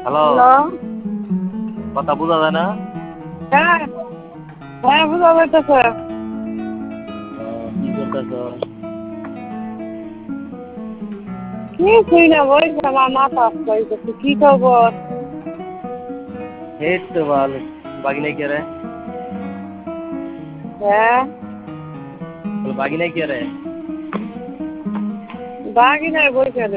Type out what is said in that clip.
Hello, hello. কথা বোঝা যায় না? হ্যাঁ, হ্যাঁ বোঝা যাইতেছে। কি করতেছ? কিছুই না, বলছি আমার মাথা আসতে কি খবর? এই তো ভালো। বাগিনা কে রে? হ্যাঁ, বাগিনা কে রে? বাগি নাই বলছে